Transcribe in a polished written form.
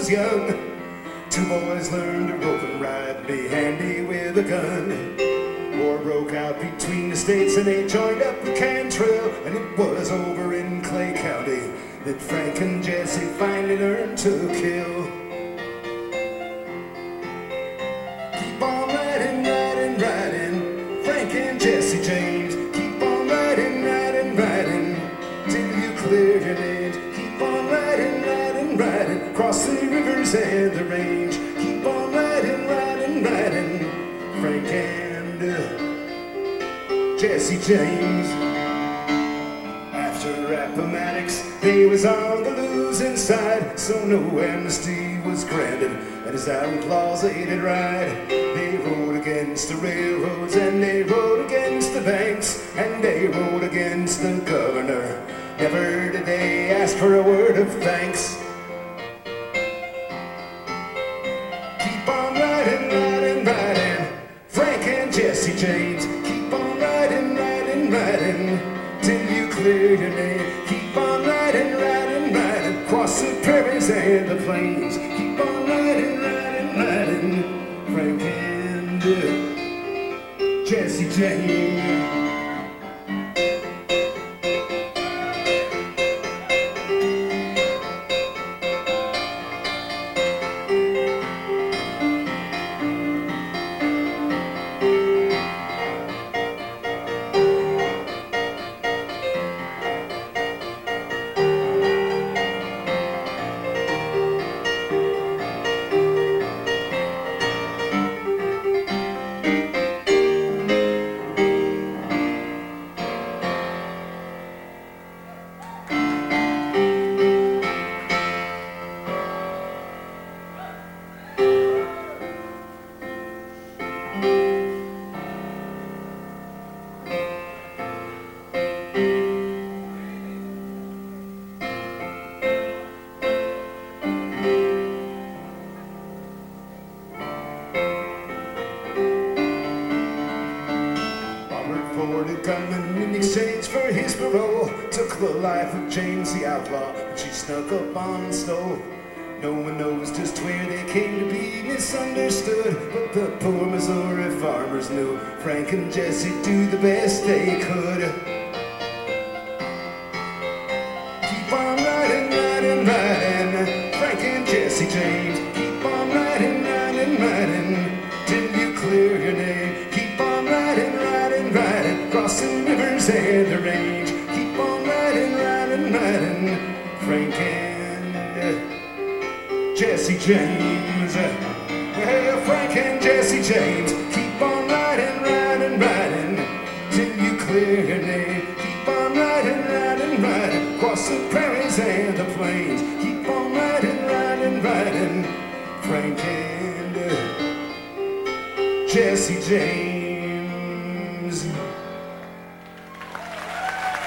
was young. Two boys learned to rope and ride, be handy with a gun. War broke out between the states and they joined up the Cantrell. And it was over in Clay County that Frank and Jesse finally learned to kill. Keep on riding, riding, riding, Frank and Jesse James. Keep on riding, riding, riding, till you clear your names. Keep on riding, riding, riding, across the rivers and the range. Keep on riding, riding, riding, Frank and Jesse James. After Appomattox, they was on the losing side, so no amnesty was granted, and as outlaws they did ride. They rode against the railroads, and they rode against the banks, and they rode against the governor. Never did they ask for a word of thanks. Keep on riding, riding, riding, Frank and Jesse James. Keep on riding, riding, riding, till you clear your name. Keep on riding, riding, riding, across the prairies and the plains. Keep on riding, riding, riding, Frank and Jesse James. Coming in exchange for his parole, took the life of James the outlaw, and she snuck up on and stole. No one knows just where they came to be misunderstood, but the poor Missouri farmers knew Frank and Jesse do the best they could. Keep on riding, riding, riding, Frank and Jesse James. Keep on riding, riding, riding, till you clear your name. Keep on riding, riding, riding, across the rivers and the range. Keep on riding, riding, riding, Frank and Jesse James. Well, Frank and Jesse James. Keep on riding, riding, riding, till you clear your name. Keep on riding, riding, riding, across the prairies and the plains. Keep on riding, riding, riding, Frank and Jesse James.